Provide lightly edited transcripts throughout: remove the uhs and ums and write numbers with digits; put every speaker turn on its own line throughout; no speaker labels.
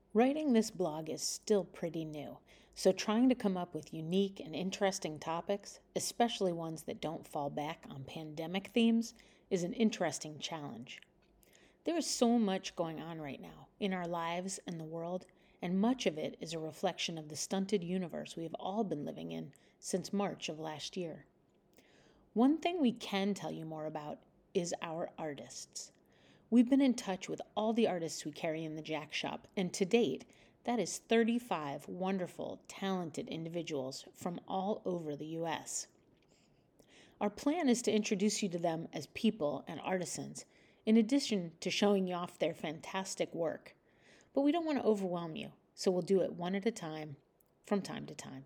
Writing this blog is still pretty new, so trying to come up with unique and interesting topics, especially ones that don't fall back on pandemic themes, is an interesting challenge. There is so much going on right now in our lives and the world, and much of it is a reflection of the stunted universe we have all been living in since March of last year. One thing we can tell you more about is our artists. We've been in touch with all the artists we carry in the Jack Shop, and to date, that is 35 wonderful, talented individuals from all over the U.S. Our plan is to introduce you to them as people and artisans, in addition to showing you off their fantastic work. But we don't want to overwhelm you, so we'll do it one at a time, from time to time.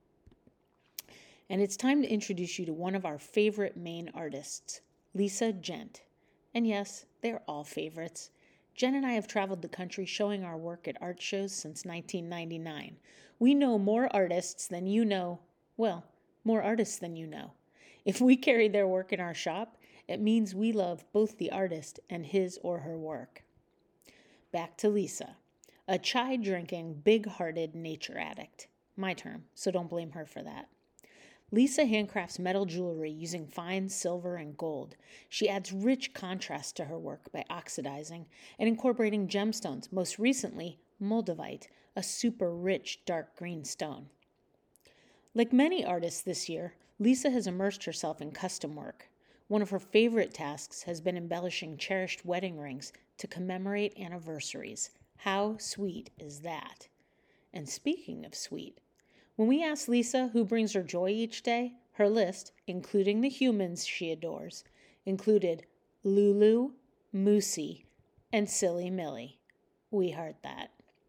And it's time to introduce you to one of our favorite Maine artists, Lisa Gent. And yes, they're all favorites. Jen and I have traveled the country showing our work at art shows since 1999. We know more artists than you know. Well, more artists than you know. If we carry their work in our shop, it means we love both the artist and his or her work. Back to Lisa, a chai-drinking, big-hearted nature addict. My term, so don't blame her for that. Lisa handcrafts metal jewelry using fine silver and gold. She adds rich contrast to her work by oxidizing and incorporating gemstones, most recently moldavite, a super rich dark green stone. Like many artists this year, Lisa has immersed herself in custom work. One of her favorite tasks has been embellishing cherished wedding rings to commemorate anniversaries. How sweet is that? And speaking of sweet, when we asked Lisa who brings her joy each day, her list, including the humans she adores, included Lulu, Moosey, and Silly Millie. We heard that.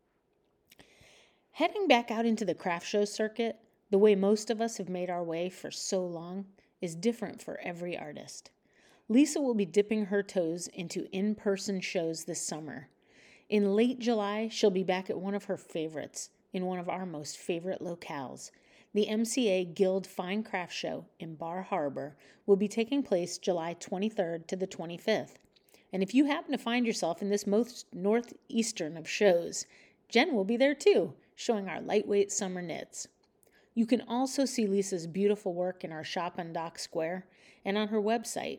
Heading back out into the craft show circuit, the way most of us have made our way for so long, is different for every artist. Lisa will be dipping her toes into in-person shows this summer. In late July, she'll be back at one of her favorites, in one of our most favorite locales. The MCA Guild Fine Craft Show in Bar Harbor will be taking place July 23rd to the 25th. And if you happen to find yourself in this most northeastern of shows, Jen will be there too, showing our lightweight summer knits. You can also see Lisa's beautiful work in our shop on Dock Square and on her website,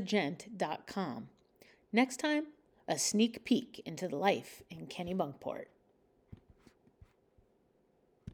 www.lisagent.com. Next time, a sneak peek into the life in Kennebunkport.